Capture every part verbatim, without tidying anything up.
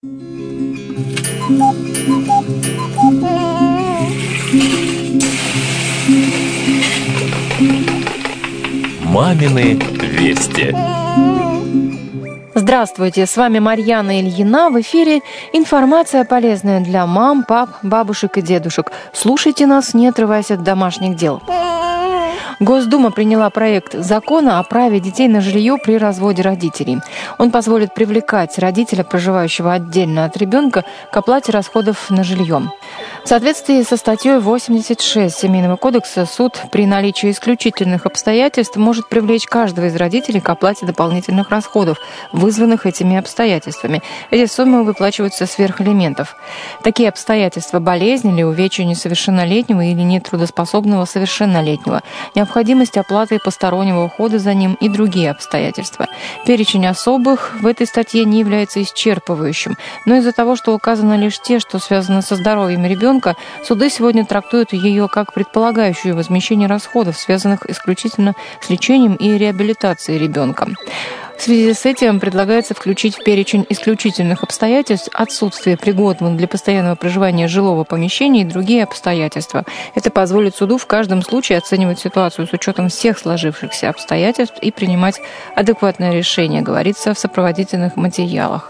Мамины вести. Здравствуйте, с вами Марьяна Ильина. В эфире информация, полезная для мам, пап, бабушек и дедушек. Слушайте нас, не отрываясь от домашних дел. Госдума приняла проект закона о праве детей на жилье при разводе родителей. Он позволит привлекать родителя, проживающего отдельно от ребенка, к оплате расходов на жилье. В соответствии со статьей восемьдесят шесть Семейного кодекса суд при наличии исключительных обстоятельств может привлечь каждого из родителей к оплате дополнительных расходов, вызванных этими обстоятельствами. Эти суммы выплачиваются сверх алиментов. Такие обстоятельства — болезнь или увечье несовершеннолетнего или нетрудоспособного совершеннолетнего, необходимость оплаты постороннего ухода за ним и другие обстоятельства. Перечень особых в этой статье не является исчерпывающим, но из-за того, что указано лишь те, что связано со здоровьем ребенка, суды сегодня трактуют ее как предполагающую возмещение расходов, связанных исключительно с лечением и реабилитацией ребенка. В связи с этим предлагается включить в перечень исключительных обстоятельств отсутствие пригодного для постоянного проживания жилого помещения и другие обстоятельства. Это позволит суду в каждом случае оценивать ситуацию с учетом всех сложившихся обстоятельств и принимать адекватное решение, говорится в сопроводительных материалах.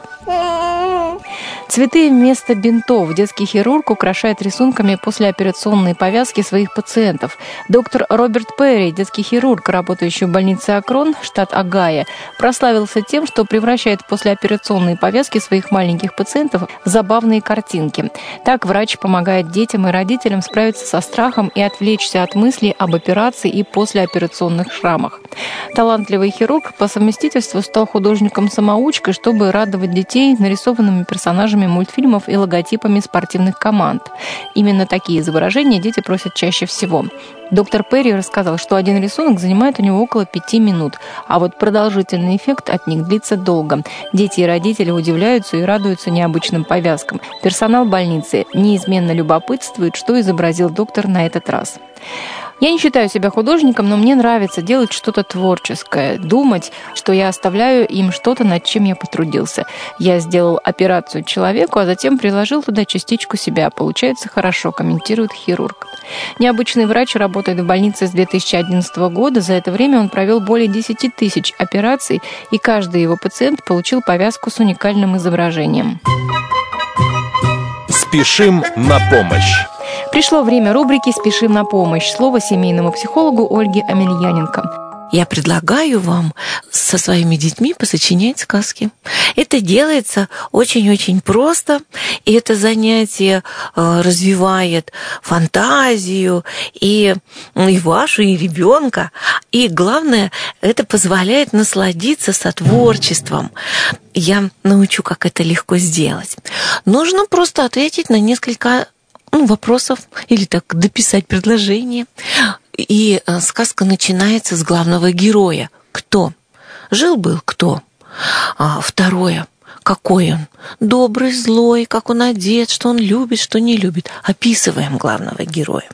Цветы вместо бинтов. Детский хирург украшает рисунками послеоперационные повязки своих пациентов. Доктор Роберт Перри, детский хирург, работающий в больнице Акрон, штат Огайо, прославился тем, что превращает послеоперационные повязки своих маленьких пациентов в забавные картинки. Так врач помогает детям и родителям справиться со страхом и отвлечься от мыслей об операции и послеоперационных шрамах. Талантливый хирург по совместительству стал художником-самоучкой, чтобы радовать детей нарисованными персонажами мультфильмов и логотипами спортивных команд. Именно такие изображения дети просят чаще всего. Доктор Перри рассказал, что один рисунок занимает у него около пяти минут, а вот продолжительный эффект от них длится долго. Дети и родители удивляются и радуются необычным повязкам. Персонал больницы неизменно любопытствует, что изобразил доктор на этот раз. Я не считаю себя художником, но мне нравится делать что-то творческое, думать, что я оставляю им что-то, над чем я потрудился. Я сделал операцию человеку, а затем приложил туда частичку себя. Получается хорошо, комментирует хирург. Необычный врач работает в больнице с две тысячи одиннадцатого года. За это время он провел более десяти тысяч операций, и каждый его пациент получил повязку с уникальным изображением. Спешим на помощь. Пришло время рубрики «Спешим на помощь». Слово семейному психологу Ольге Амельяненко. Я предлагаю вам со своими детьми посочинять сказки. Это делается очень-очень просто, и это занятие развивает фантазию и, и вашу, и ребенка. И главное, это позволяет насладиться сотворчеством. Я научу, как это легко сделать. Нужно просто ответить на несколько ну, вопросов или так дописать предложение. И сказка начинается с главного героя. Кто? Жил-был кто? А, второе. Какой он? Добрый, злой, как он одет, что он любит, что не любит. Описываем главного героя.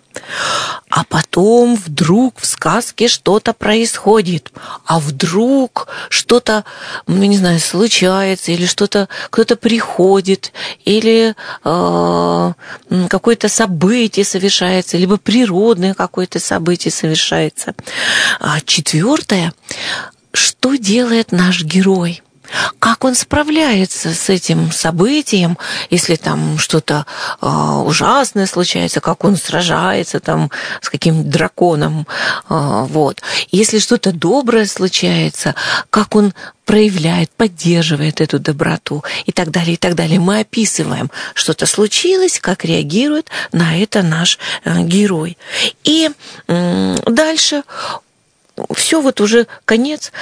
А потом вдруг в сказке что-то происходит. А вдруг что-то, ну, не знаю, случается, или что-то, кто-то приходит, или э, какое-то событие совершается, либо природное какое-то событие совершается. А четвертое. Что делает наш герой? Как он справляется с этим событием, если там что-то э, ужасное случается, как он сражается там с каким-то драконом, э, вот. Если что-то доброе случается, как он проявляет, поддерживает эту доброту и так далее, и так далее. Мы описываем, что-то случилось, как реагирует на это наш э, герой. И э, дальше все, вот уже конец.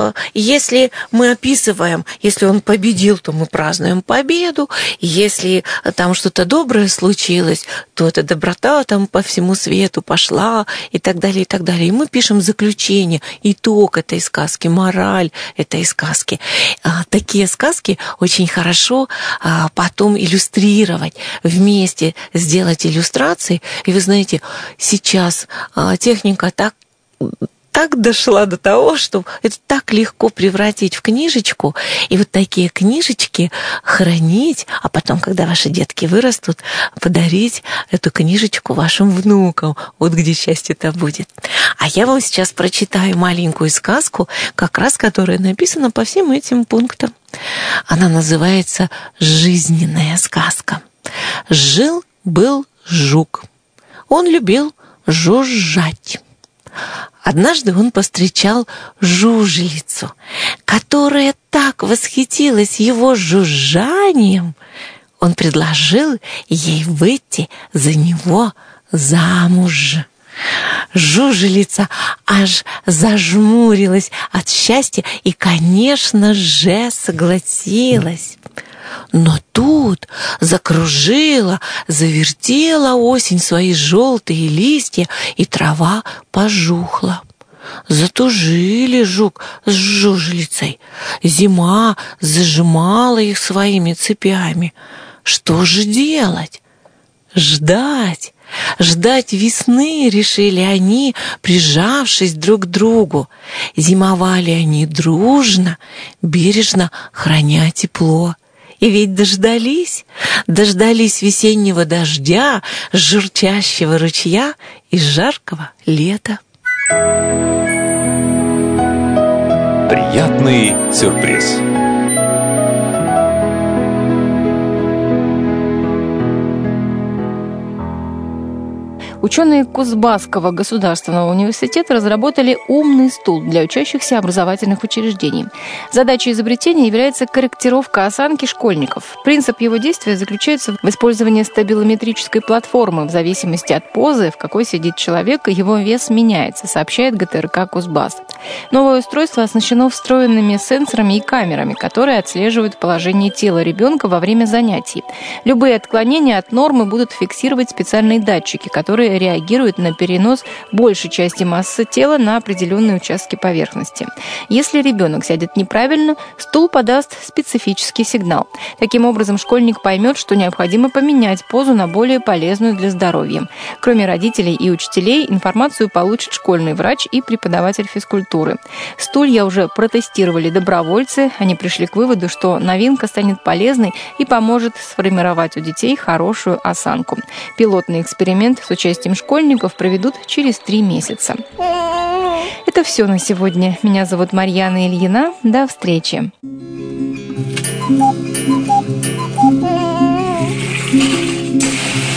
Если мы описываем, если он победил, то мы празднуем победу. Если там что-то доброе случилось, то эта доброта там по всему свету пошла и так далее, и так далее. И мы пишем заключение, итог этой сказки, мораль этой сказки. Такие сказки очень хорошо потом иллюстрировать, вместе сделать иллюстрации. И вы знаете, сейчас техника так так дошла до того, что это так легко превратить в книжечку, и вот такие книжечки хранить, а потом, когда ваши детки вырастут, подарить эту книжечку вашим внукам. Вот где счастье-то будет. А я вам сейчас прочитаю маленькую сказку, как раз которая написана по всем этим пунктам. Она называется «Жизненная сказка». Жил-был жук. Он любил жужжать. Однажды он повстречал жужелицу, которая так восхитилась его жужжанием, он предложил ей выйти за него замуж. Жужелица аж зажмурилась от счастья и, конечно же, согласилась. Но тут закружила, завертела осень свои желтые листья, и трава пожухла. Затужили жук с жужелицей. Зима зажимала их своими цепями. Что же делать? Ждать. Ждать весны, решили они, прижавшись друг к другу. Зимовали они дружно, бережно храня тепло. И ведь дождались, дождались весеннего дождя, журчащего ручья и жаркого лета. Приятный сюрприз. Ученые Кузбасского государственного университета разработали умный стул для учащихся образовательных учреждений. Задачей изобретения является корректировка осанки школьников. Принцип его действия заключается в использовании стабилометрической платформы. В зависимости от позы, в какой сидит человек, его вес меняется, сообщает ГТРК Кузбасс. Новое устройство оснащено встроенными сенсорами и камерами, которые отслеживают положение тела ребенка во время занятий. Любые отклонения от нормы будут фиксировать специальные датчики, которые реагируют на перенос большей части массы тела на определенные участки поверхности. Если ребенок сядет неправильно, стул подаст специфический сигнал. Таким образом, школьник поймет, что необходимо поменять позу на более полезную для здоровья. Кроме родителей и учителей, информацию получит школьный врач и преподаватель физкультуры. Стулья уже протестировали добровольцы. Они пришли к выводу, что новинка станет полезной и поможет сформировать у детей хорошую осанку. Пилотный эксперимент с участием школьников проведут через три месяца. Это все на сегодня. Меня зовут Марьяна Ильина. До встречи.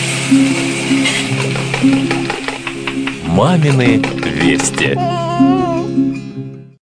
Мамины вести.